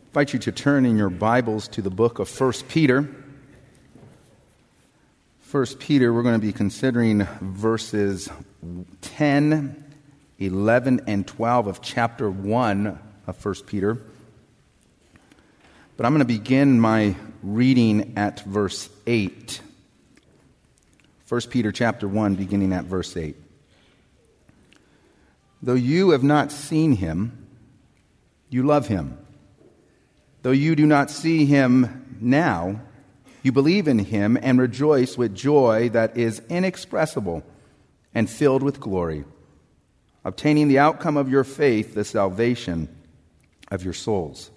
invite you to turn in your Bibles to the book of 1 Peter. 1 Peter, we're going to be considering verses 10, 11, and 12 of chapter 1 of 1 Peter. But I'm going to begin my reading at verse 8. 1 Peter chapter 1, beginning at verse 8. Though you have not seen him, you love him. Though you do not see him now, you believe in him and rejoice with joy that is inexpressible and filled with glory, obtaining the outcome of your faith, the salvation of your souls.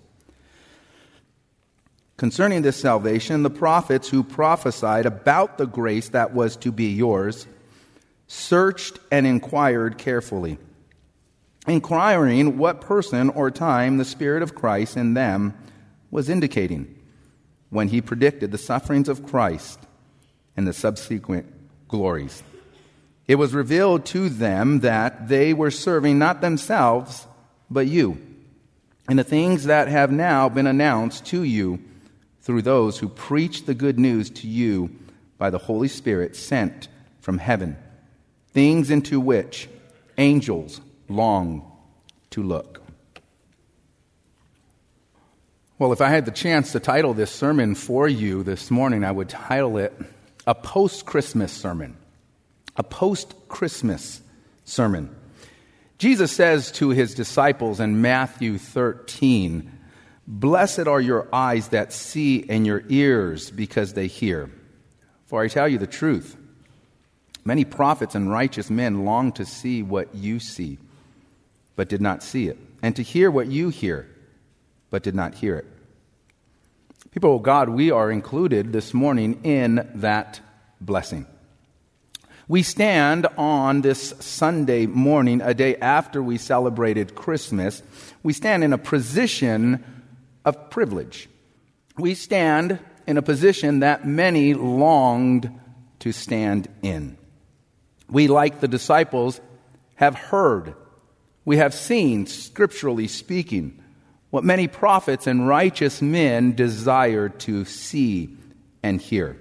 Concerning this salvation, the prophets who prophesied about the grace that was to be yours searched and inquired carefully, inquiring what person or time the Spirit of Christ in them was indicating when he predicted the sufferings of Christ and the subsequent glories. It was revealed to them that they were serving not themselves, but you, and the things that have now been announced to you through those who preach the good news to you by the Holy Spirit sent from heaven, things into which angels long to look. Well, if I had the chance to title this sermon for you this morning, I would title it A Post-Christmas Sermon. A post-Christmas sermon. Jesus says to his disciples in Matthew 13, "Blessed are your eyes that see and your ears because they hear. For I tell you the truth, many prophets and righteous men long to see what you see, but did not see it, and to hear what you hear, but did not hear it." People of God, we are included this morning in that blessing. We stand on this Sunday morning, a day after we celebrated Christmas. We stand in a position of privilege. We stand in a position that many longed to stand in. We, like the disciples, have heard, we have seen, scripturally speaking, what many prophets and righteous men desire to see and hear.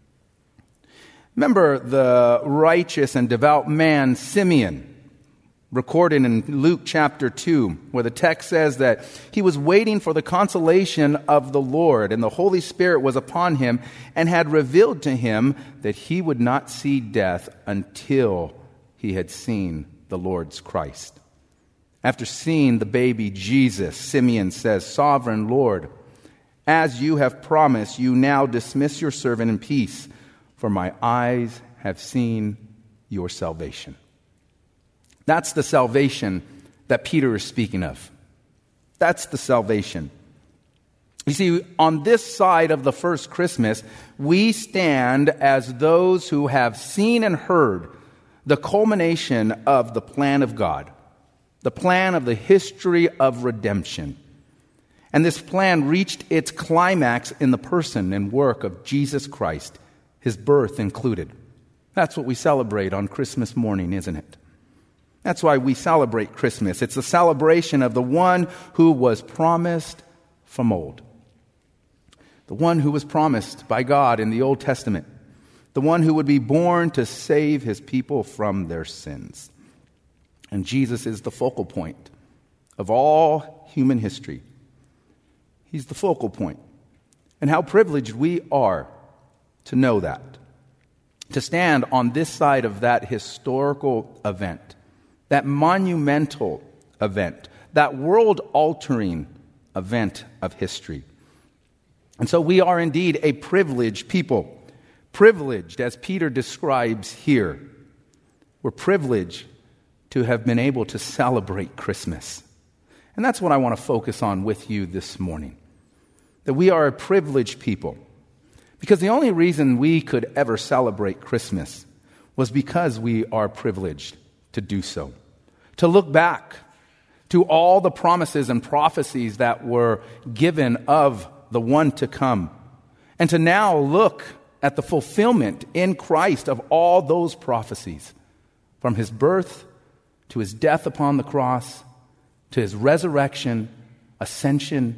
Remember the righteous and devout man Simeon, recorded in Luke chapter 2, where the text says that he was waiting for the consolation of the Lord, and the Holy Spirit was upon him and had revealed to him that he would not see death until he had seen the Lord's Christ. After seeing the baby Jesus, Simeon says, "Sovereign Lord, as you have promised, you now dismiss your servant in peace, for my eyes have seen your salvation." That's the salvation that Peter is speaking of. That's the salvation. You see, on this side of the first Christmas, we stand as those who have seen and heard the culmination of the plan of God, the plan of the history of redemption. And this plan reached its climax in the person and work of Jesus Christ, his birth included. That's what we celebrate on Christmas morning, isn't it? That's why we celebrate Christmas. It's a celebration of the one who was promised from old. The one who was promised by God in the Old Testament. The one who would be born to save his people from their sins. And Jesus is the focal point of all human history. He's the focal point. And how privileged we are to know that. To stand on this side of that historical event. That monumental event, that world-altering event of history. And so we are indeed a privileged people. Privileged, as Peter describes here. We're privileged to have been able to celebrate Christmas. And that's what I want to focus on with you this morning. That we are a privileged people. Because the only reason we could ever celebrate Christmas was because we are privileged to do so. To look back to all the promises and prophecies that were given of the one to come. And to now look at the fulfillment in Christ of all those prophecies. From his birth to his death upon the cross, to his resurrection, ascension,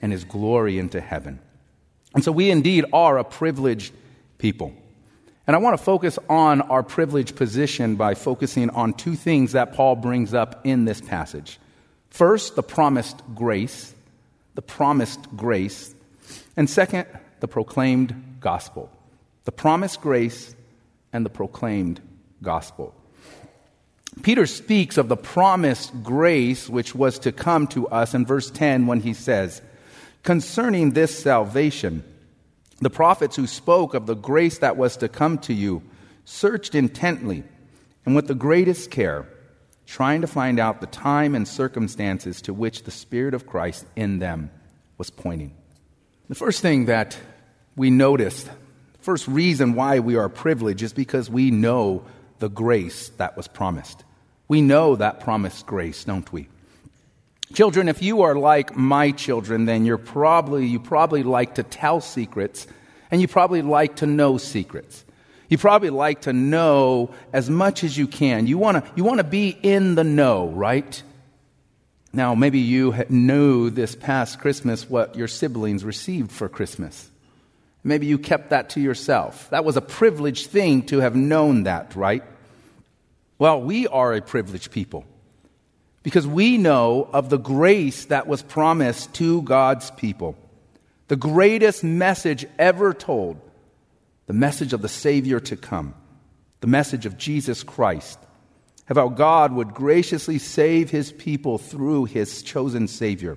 and his glory into heaven. And so we indeed are a privileged people. And I want to focus on our privileged position by focusing on two things that Paul brings up in this passage. First, the promised grace. The promised grace. And second, the proclaimed gospel. The promised grace and the proclaimed gospel. Peter speaks of the promised grace which was to come to us in verse 10 when he says, "Concerning this salvation, the prophets who spoke of the grace that was to come to you searched intently and with the greatest care, trying to find out the time and circumstances to which the Spirit of Christ in them was pointing." The first thing that we notice, the first reason why we are privileged is because we know the grace that was promised. We know that promised grace, don't we? Children, if you are like my children, then you probably like to tell secrets, and you probably like to know secrets. You probably like to know as much as you can. You want to be in the know, right? Now, maybe you knew this past Christmas what your siblings received for Christmas. Maybe you kept that to yourself. That was a privileged thing to have known that, right? Well, we are a privileged people because we know of the grace that was promised to God's people. The greatest message ever told, the message of the Savior to come, the message of Jesus Christ, of how God would graciously save his people through his chosen Savior.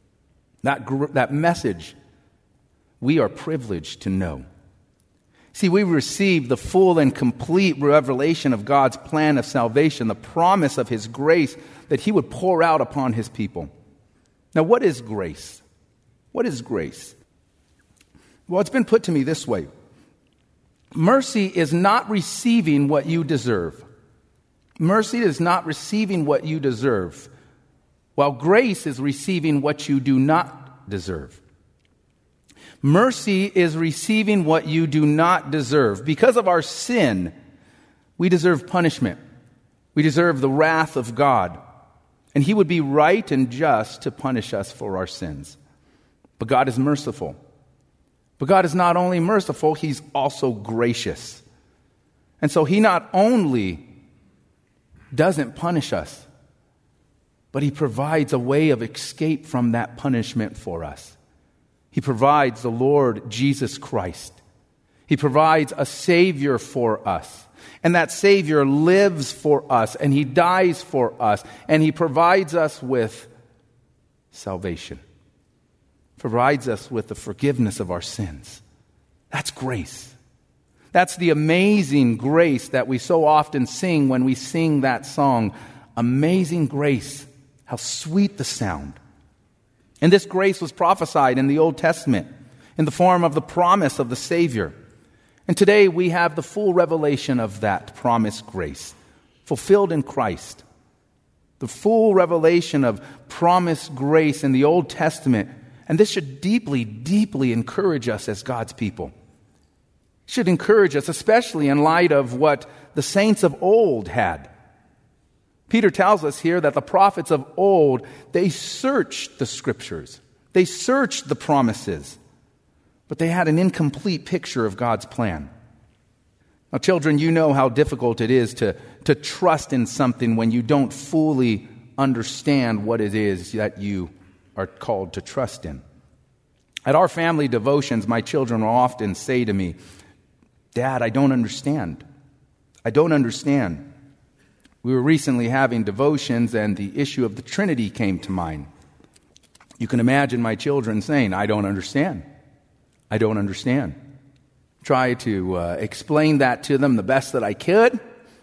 That message we are privileged to know. See, we received the full and complete revelation of God's plan of salvation, the promise of his grace that he would pour out upon his people. Now, what is grace? What is grace? Well, it's been put to me this way. Mercy is not receiving what you deserve. Mercy is not receiving what you deserve, while grace is receiving what you do not deserve. Mercy is receiving what you do not deserve. Because of our sin, we deserve punishment. We deserve the wrath of God. And he would be right and just to punish us for our sins. But God is merciful. But God is not only merciful, he's also gracious. And so he not only doesn't punish us, but he provides a way of escape from that punishment for us. He provides the Lord Jesus Christ. He provides a Savior for us. And that Savior lives for us, and he dies for us, and he provides us with salvation. Provides us with the forgiveness of our sins. That's grace. That's the amazing grace that we so often sing when we sing that song, Amazing Grace. How sweet the sound. And this grace was prophesied in the Old Testament in the form of the promise of the Savior. And today we have the full revelation of that promised grace fulfilled in Christ. The full revelation of promised grace in the Old Testament. And this should deeply, deeply encourage us as God's people. It should encourage us, especially in light of what the saints of old had. Peter tells us here that the prophets of old, they searched the scriptures. They searched the promises. But they had an incomplete picture of God's plan. Now, children, you know how difficult it is to trust in something when you don't fully understand what it is that you are called to trust in. At our family devotions, my children will often say to me, "Dad, I don't understand. I don't understand." We were recently having devotions and the issue of the Trinity came to mind. You can imagine my children saying, "I don't understand. I don't understand." Try to explain that to them the best that I could,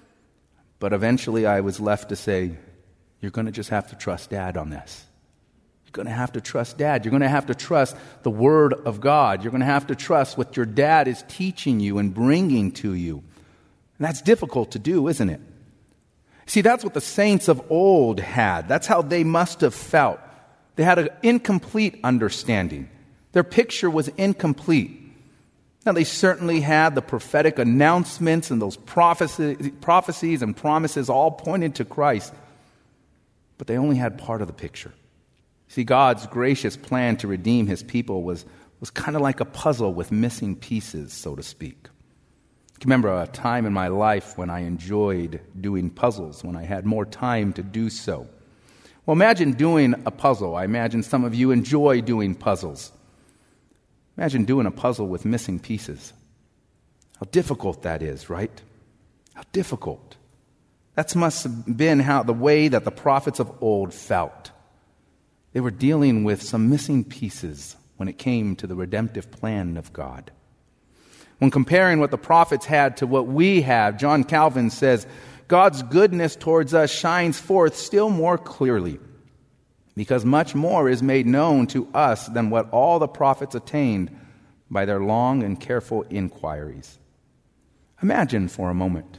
but eventually I was left to say, "You're going to just have to trust Dad on this. You're going to have to trust Dad. You're going to have to trust the Word of God. You're going to have to trust what your dad is teaching you and bringing to you." And that's difficult to do, isn't it? See, that's what the saints of old had. That's how they must have felt. They had an incomplete understanding. Their picture was incomplete. Now, they certainly had the prophetic announcements and those prophecies and promises all pointed to Christ, but they only had part of the picture. See, God's gracious plan to redeem his people was kind of like a puzzle with missing pieces, so to speak. I remember a time in my life when I enjoyed doing puzzles, when I had more time to do so. Well, imagine doing a puzzle. I imagine some of you enjoy doing puzzles. Imagine doing a puzzle with missing pieces. How difficult that is, right? How difficult. That must have been the way that the prophets of old felt. They were dealing with some missing pieces when it came to the redemptive plan of God. When comparing what the prophets had to what we have, John Calvin says, God's goodness towards us shines forth still more clearly, because much more is made known to us than what all the prophets attained by their long and careful inquiries. Imagine for a moment.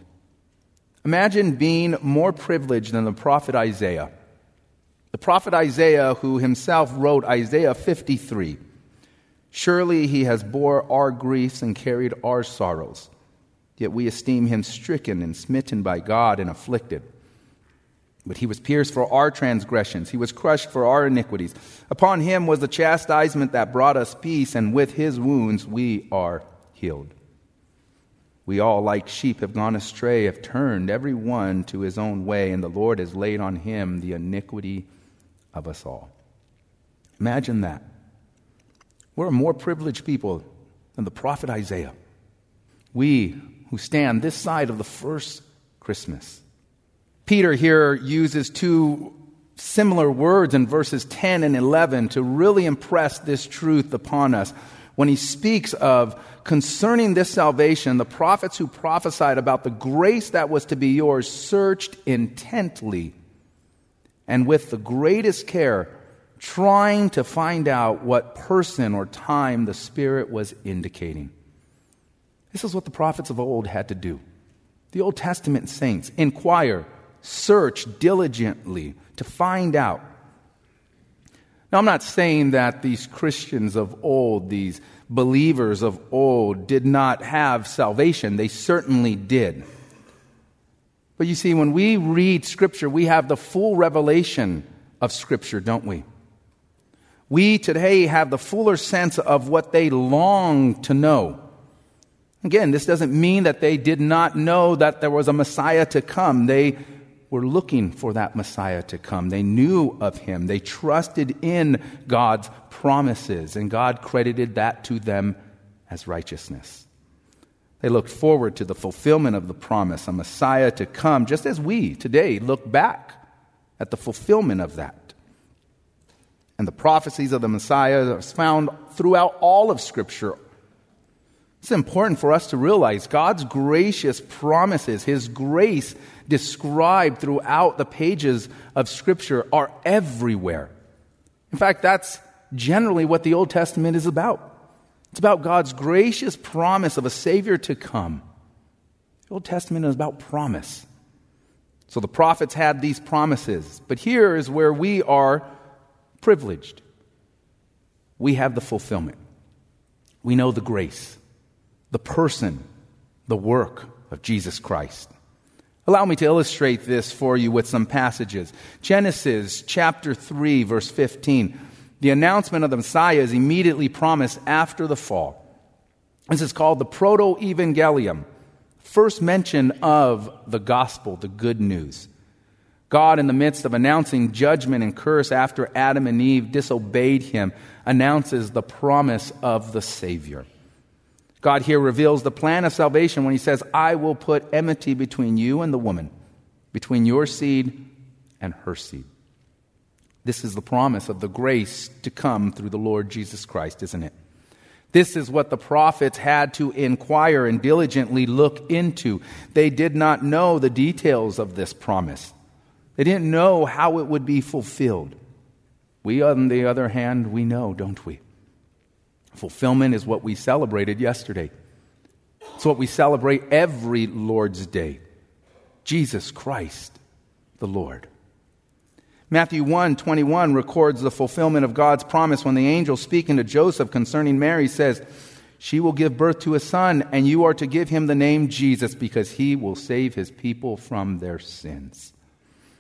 Imagine being more privileged than the prophet Isaiah. The prophet Isaiah, who himself wrote Isaiah 53. Surely he has bore our griefs and carried our sorrows. Yet we esteem him stricken and smitten by God and afflicted. But he was pierced for our transgressions. He was crushed for our iniquities. Upon him was the chastisement that brought us peace, and with his wounds we are healed. We all, like sheep, have gone astray, have turned every one to his own way, and the Lord has laid on him the iniquity of us all. Imagine that. We're a more privileged people than the prophet Isaiah. We who stand this side of the first Christmas. Peter here uses two similar words in verses 10 and 11 to really impress this truth upon us. When he speaks of concerning this salvation, the prophets who prophesied about the grace that was to be yours searched intently and with the greatest care, trying to find out what person or time the Spirit was indicating. This is what the prophets of old had to do. The Old Testament saints inquire, search diligently to find out. Now, I'm not saying that these Christians of old, these believers of old, did not have salvation. They certainly did. But you see, when we read Scripture, we have the full revelation of Scripture, don't we? We today have the fuller sense of what they long to know. Again, this doesn't mean that they did not know that there was a Messiah to come. They were looking for that Messiah to come. They knew of him. They trusted in God's promises, and God credited that to them as righteousness. They looked forward to the fulfillment of the promise, a Messiah to come, just as we today look back at the fulfillment of that. And the prophecies of the Messiah are found throughout all of Scripture. It's important for us to realize God's gracious promises, his grace described throughout the pages of Scripture, are everywhere. In fact, that's generally what the Old Testament is about. It's about God's gracious promise of a Savior to come. The Old Testament is about promise. So the prophets had these promises, but here is where we are privileged. We have the fulfillment. We know the grace, the person, the work of Jesus Christ. Allow me to illustrate this for you with some passages. Genesis chapter 3, verse 15. The announcement of the Messiah is immediately promised after the fall. This is called the Proto-Evangelium, first mention of the gospel, the good news. God, in the midst of announcing judgment and curse after Adam and Eve disobeyed him, announces the promise of the Savior. God here reveals the plan of salvation when he says, I will put enmity between you and the woman, between your seed and her seed. This is the promise of the grace to come through the Lord Jesus Christ, isn't it? This is what the prophets had to inquire and diligently look into. They did not know the details of this promise. They didn't know how it would be fulfilled. We, on the other hand, we know, don't we? Fulfillment is what we celebrated yesterday. It's what we celebrate every Lord's Day. Jesus Christ, the Lord. Matthew 1:21 records the fulfillment of God's promise when the angel speaking to Joseph concerning Mary says, she will give birth to a son, and you are to give him the name Jesus, because he will save his people from their sins. The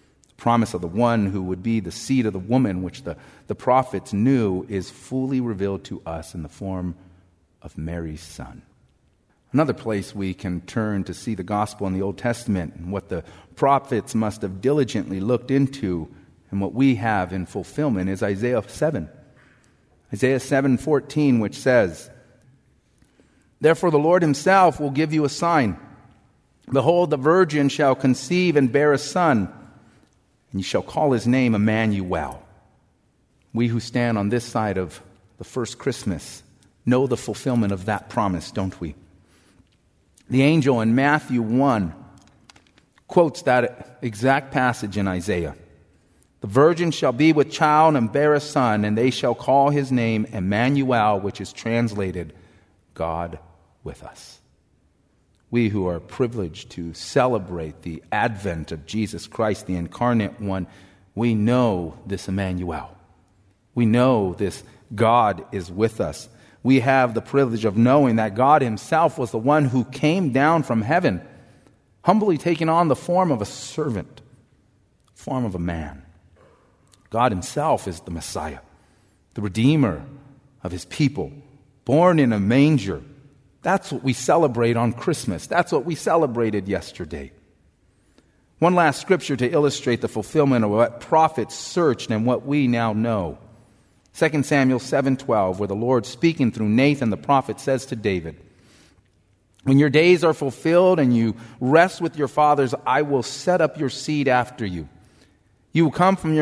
promise of the one who would be the seed of the woman, which the prophets knew, is fully revealed to us in the form of Mary's son. Another place we can turn to see the gospel in the Old Testament and what the prophets must have diligently looked into and what we have in fulfillment is Isaiah 7. Isaiah 7:14, which says, "Therefore the Lord himself will give you a sign. Behold, the virgin shall conceive and bear a son, and you shall call his name Emmanuel." We who stand on this side of the first Christmas know the fulfillment of that promise, don't we? The angel in Matthew 1 quotes that exact passage in Isaiah. "The virgin shall be with child and bear a son, and they shall call his name Emmanuel," which is translated, God with us. We who are privileged to celebrate the advent of Jesus Christ, the incarnate one, we know this Emmanuel. We know this God is with us. We have the privilege of knowing that God himself was the one who came down from heaven, humbly taking on the form of a servant, form of a man. God himself is the Messiah, the Redeemer of his people, born in a manger. That's what we celebrate on Christmas. That's what we celebrated yesterday. One last scripture to illustrate the fulfillment of what prophets searched and what we now know. 2 Samuel 7:12, where the Lord, speaking through Nathan the prophet, says to David, "When your days are fulfilled and you rest with your fathers, I will set up your seed after you. Who will come from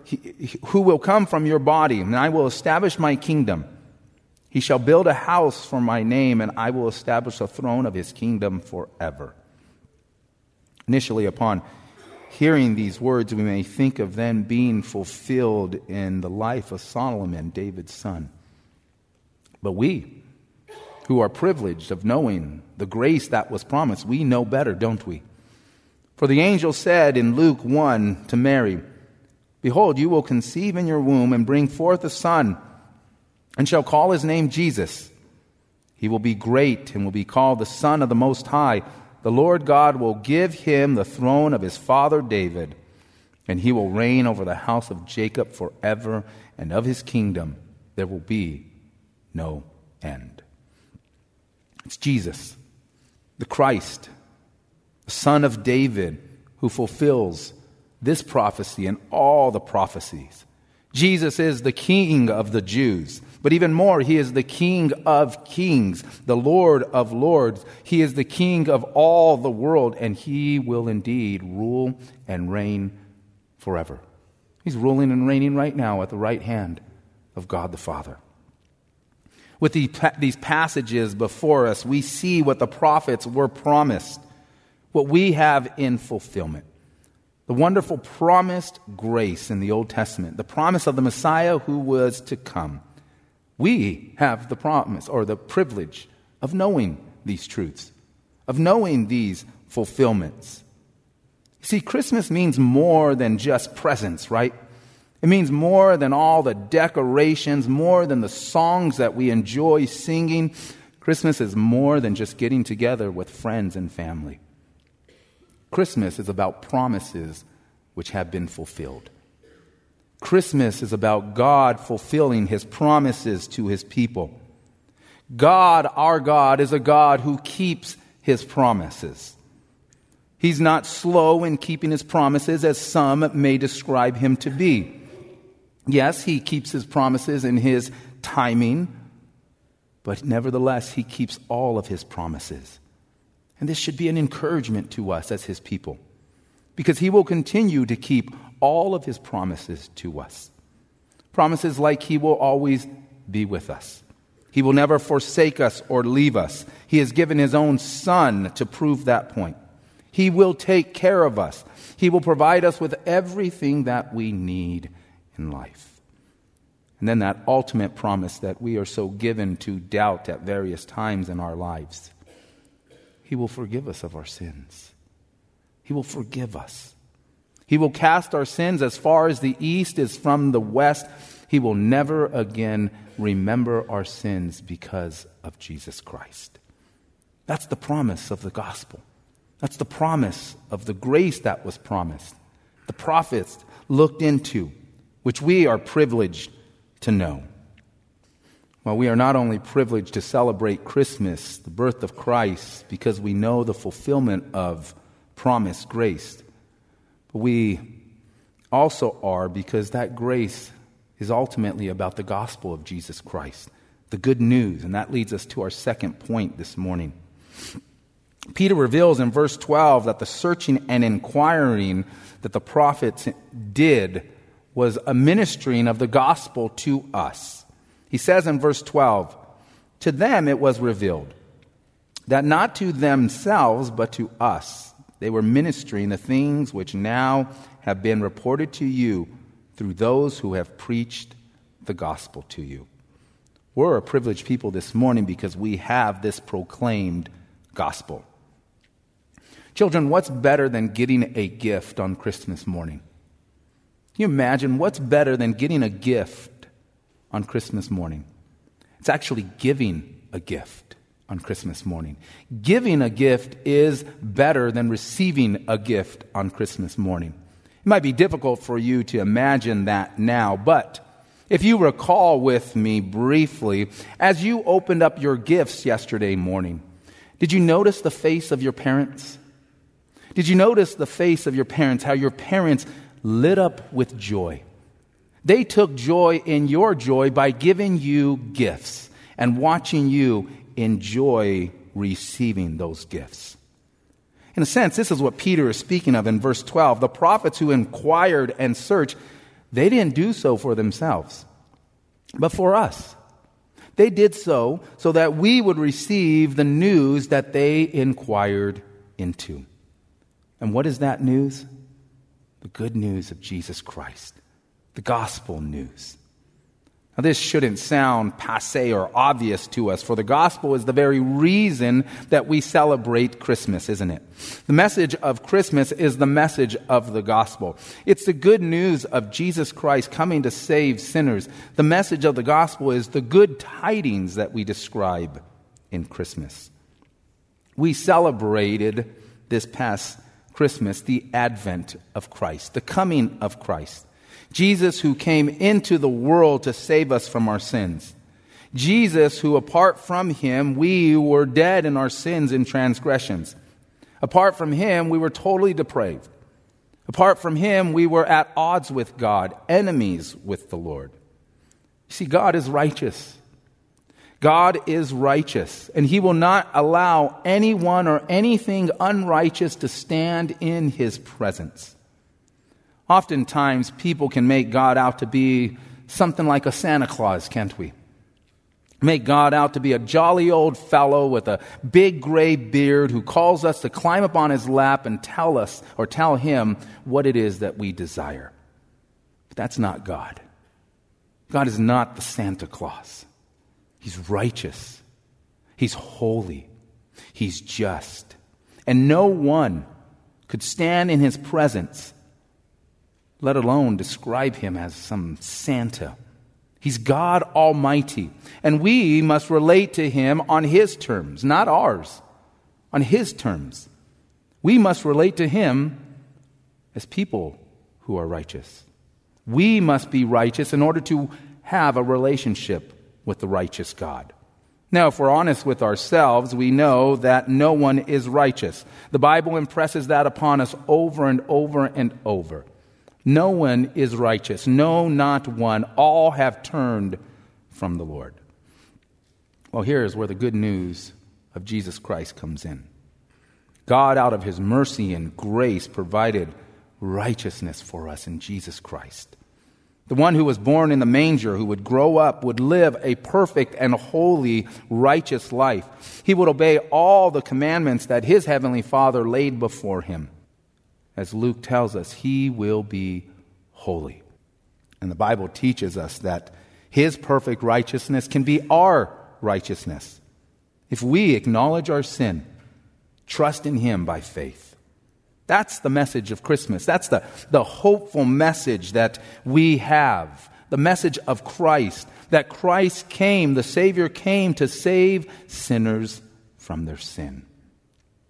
your body, and I will establish my kingdom. He shall build a house for my name, and I will establish the throne of his kingdom forever." Initially, upon hearing these words, we may think of them being fulfilled in the life of Solomon, David's son. But we, who are privileged of knowing the grace that was promised, we know better, don't we? For the angel said in Luke 1 to Mary, "Behold, you will conceive in your womb and bring forth a son, and shall call his name Jesus. He will be great and will be called the Son of the Most High. The Lord God will give him the throne of his father David, and he will reign over the house of Jacob forever, and of his kingdom there will be no end." It's Jesus, the Christ, the Son of David, who fulfills this prophecy and all the prophecies. Jesus is the King of the Jews. But even more, he is the King of kings, the Lord of lords. He is the King of all the world, and he will indeed rule and reign forever. He's ruling and reigning right now at the right hand of God the Father. With these passages before us, we see what the prophets were promised, what we have in fulfillment. The wonderful promised grace in the Old Testament, the promise of the Messiah who was to come. We have the promise or the privilege of knowing these truths, of knowing these fulfillments. See, Christmas means more than just presents, right? It means more than all the decorations, more than the songs that we enjoy singing. Christmas is more than just getting together with friends and family. Christmas is about promises which have been fulfilled. Christmas is about God fulfilling his promises to his people. God, our God, is a God who keeps his promises. He's not slow in keeping his promises, as some may describe him to be. Yes, he keeps his promises in his timing, but nevertheless, he keeps all of his promises. And this should be an encouragement to us as his people, because he will continue to keep all of his promises to us. Promises like he will always be with us. He will never forsake us or leave us. He has given his own Son to prove that point. He will take care of us. He will provide us with everything that we need in life. And then that ultimate promise that we are so given to doubt at various times in our lives. He will forgive us of our sins. He will forgive us. He will cast our sins as far as the east is from the west. He will never again remember our sins because of Jesus Christ. That's the promise of the gospel. That's the promise of the grace that was promised. The the prophets looked into, which we are privileged to know. Well, we are not only privileged to celebrate Christmas, the birth of Christ, because we know the fulfillment of promised grace, but we also are because that grace is ultimately about the gospel of Jesus Christ, the good news. And that leads us to our second point this morning. Peter reveals in verse 12 that the searching and inquiring that the prophets did was a ministering of the gospel to us. He says in verse 12, "To them it was revealed that not to themselves but to us they were ministering the things which now have been reported to you through those who have preached the gospel to you." We're a privileged people this morning because we have this proclaimed gospel. Children, what's better than getting a gift on Christmas morning? Can you imagine what's better than getting a gift on Christmas morning? It's actually giving a gift on Christmas morning. Giving a gift is better than receiving a gift on Christmas morning. It might be difficult for you to imagine that now, but if you recall with me briefly, as you opened up your gifts yesterday morning, did you notice the face of your parents? Did you notice the face of your parents, how your parents lit up with joy? They took joy in your joy by giving you gifts and watching you enjoy receiving those gifts. In a sense, this is what Peter is speaking of in verse 12. The prophets who inquired and searched, they didn't do so for themselves, but for us. They did so that we would receive the news that they inquired into. And what is that news? The good news of Jesus Christ. The gospel news. Now, this shouldn't sound passé or obvious to us, for the gospel is the very reason that we celebrate Christmas, isn't it? The message of Christmas is the message of the gospel. It's the good news of Jesus Christ coming to save sinners. The message of the gospel is the good tidings that we describe in Christmas. We celebrated this past Christmas the advent of Christ, the coming of Christ. Jesus who came into the world to save us from our sins. Jesus who, apart from him, we were dead in our sins and transgressions. Apart from him, we were totally depraved. Apart from him, we were at odds with God, enemies with the Lord. You see, God is righteous. God is righteous, and he will not allow anyone or anything unrighteous to stand in his presence. Oftentimes, people can make God out to be something like a Santa Claus, can't we? Make God out to be a jolly old fellow with a big gray beard who calls us to climb up on his lap and tell us or tell him what it is that we desire. But that's not God. God is not the Santa Claus. He's righteous. He's holy. He's just. And no one could stand in his presence, let alone describe him as some Santa. He's God Almighty, and we must relate to him on his terms, not ours, on his terms. We must relate to him as people who are righteous. We must be righteous in order to have a relationship with the righteous God. Now, if we're honest with ourselves, we know that no one is righteous. The Bible impresses that upon us over and over and over. No one is righteous. No, not one. All have turned from the Lord. Well, here's where the good news of Jesus Christ comes in. God, out of his mercy and grace, provided righteousness for us in Jesus Christ. The one who was born in the manger, who would grow up, would live a perfect and holy, righteous life. He would obey all the commandments that his heavenly Father laid before him. As Luke tells us, he will be holy. And the Bible teaches us that his perfect righteousness can be our righteousness if we acknowledge our sin, trust in him by faith. That's the message of Christmas. That's the hopeful message that we have. The message of Christ, that Christ came, the Savior came to save sinners from their sin.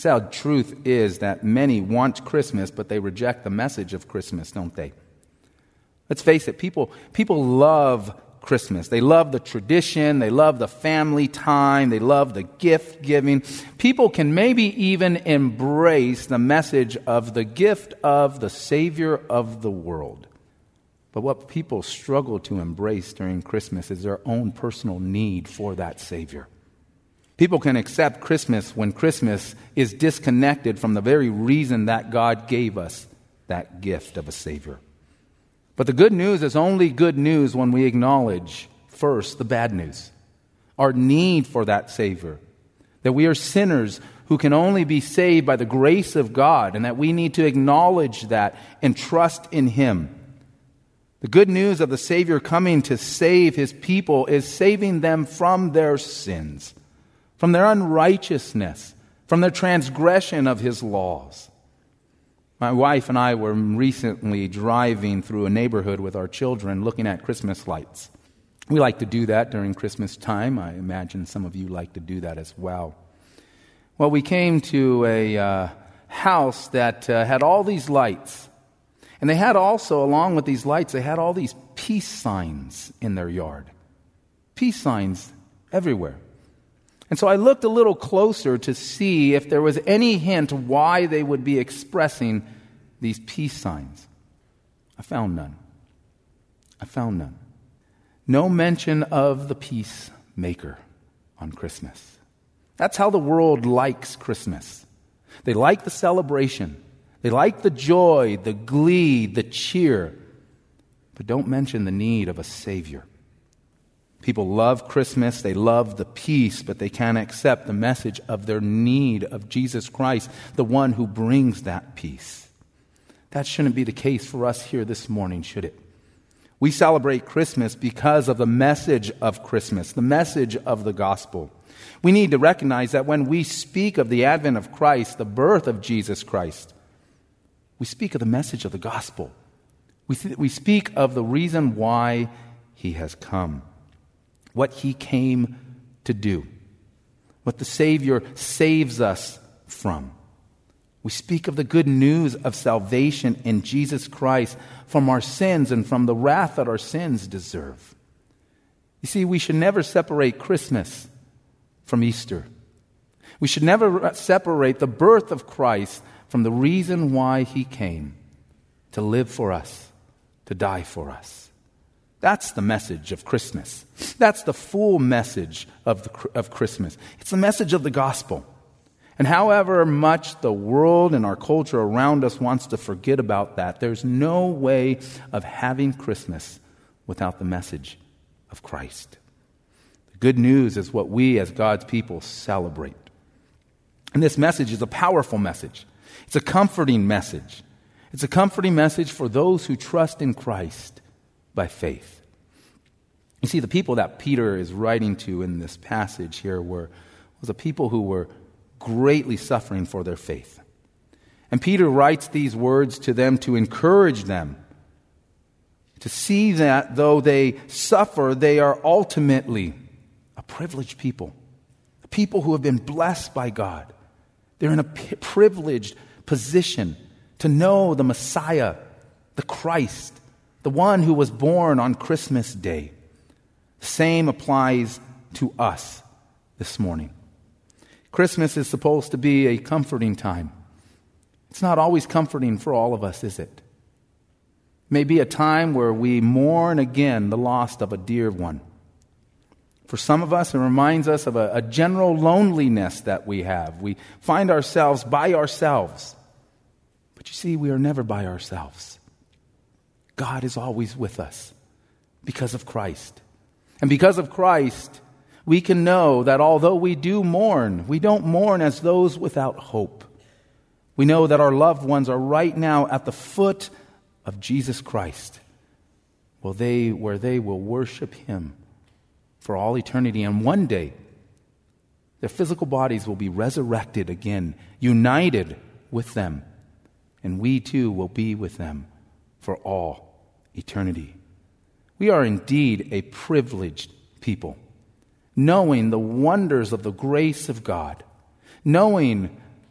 Sad truth is that many want Christmas, but they reject the message of Christmas, don't they? Let's face it, people love Christmas. They love the tradition, they love the family time, they love the gift giving. People can maybe even embrace the message of the gift of the Savior of the world. But what people struggle to embrace during Christmas is their own personal need for that Savior. People can accept Christmas when Christmas is disconnected from the very reason that God gave us that gift of a Savior. But the good news is only good news when we acknowledge first the bad news, our need for that Savior, that we are sinners who can only be saved by the grace of God, and that we need to acknowledge that and trust in Him. The good news of the Savior coming to save His people is saving them from their sins, from their unrighteousness, from their transgression of His laws. My wife and I were recently driving through a neighborhood with our children looking at Christmas lights. We like to do that during Christmas time. I imagine some of you like to do that as well. Well, we came to a house that had all these lights. And they had also, along with these lights, they had all these peace signs in their yard. Peace signs everywhere. And so I looked a little closer to see if there was any hint why they would be expressing these peace signs. I found none. No mention of the peacemaker on Christmas. That's how the world likes Christmas. They like the celebration. They like the joy, the glee, the cheer, but don't mention the need of a Savior. People love Christmas, they love the peace, but they can't accept the message of their need of Jesus Christ, the one who brings that peace. That shouldn't be the case for us here this morning, should it? We celebrate Christmas because of the message of Christmas, the message of the gospel. We need to recognize that when we speak of the advent of Christ, the birth of Jesus Christ, we speak of the message of the gospel. We speak of the reason why He has come, what He came to do, what the Savior saves us from. We speak of the good news of salvation in Jesus Christ from our sins and from the wrath that our sins deserve. You see, we should never separate Christmas from Easter. We should never separate the birth of Christ from the reason why He came, to live for us, to die for us. That's the message of Christmas. That's the full message of Christmas. It's the message of the gospel. And however much the world and our culture around us wants to forget about that, there's no way of having Christmas without the message of Christ. The good news is what we as God's people celebrate. And this message is a powerful message. It's a comforting message. It's a comforting message for those who trust in Christ by faith. You see, the people that Peter is writing to in this passage here was a people who were greatly suffering for their faith. And Peter writes these words to them to encourage them to see that though they suffer, they are ultimately a privileged people. People who have been blessed by God. They're in a privileged position to know the Messiah, the Christ, the one who was born on Christmas Day. The same applies to us this morning. Christmas is supposed to be a comforting time. It's not always comforting for all of us, is it? It may be a time where we mourn again the loss of a dear one. For some of us, it reminds us of a general loneliness that we have. We find ourselves by ourselves. But you see, we are never by ourselves. God is always with us because of Christ. And because of Christ, we can know that although we do mourn, we don't mourn as those without hope. We know that our loved ones are right now at the foot of Jesus Christ, where they will worship Him for all eternity. And one day, their physical bodies will be resurrected again, united with them. And we too will be with them for all eternity. We are indeed a privileged people, knowing the wonders of the grace of God, knowing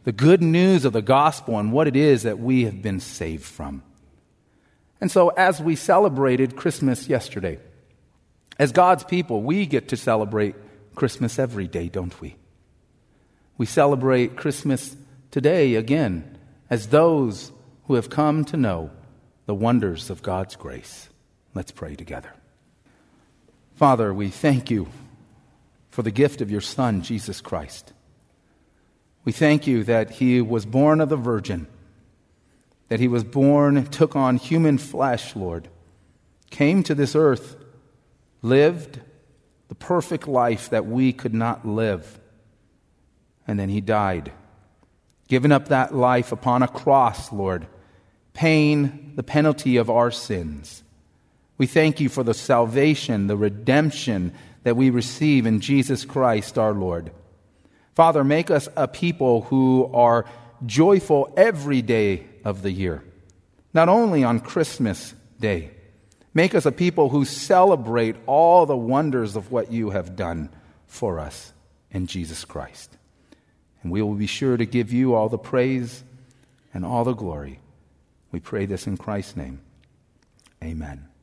the good news of the gospel and what it is that we have been saved from. And so as we celebrated Christmas yesterday, as God's people, we get to celebrate Christmas every day, don't we? We celebrate Christmas today again as those who have come to know the wonders of God's grace. Let's pray together. Father, we thank you for the gift of your Son, Jesus Christ. We thank you that he was born of the Virgin, that he was born, took on human flesh, Lord, came to this earth, lived the perfect life that we could not live, and then he died, giving up that life upon a cross, Lord, paying the penalty of our sins. We thank you for the salvation, the redemption that we receive in Jesus Christ our Lord. Father, make us a people who are joyful every day of the year, not only on Christmas Day. Make us a people who celebrate all the wonders of what you have done for us in Jesus Christ. And we will be sure to give you all the praise and all the glory. We pray this in Christ's name. Amen.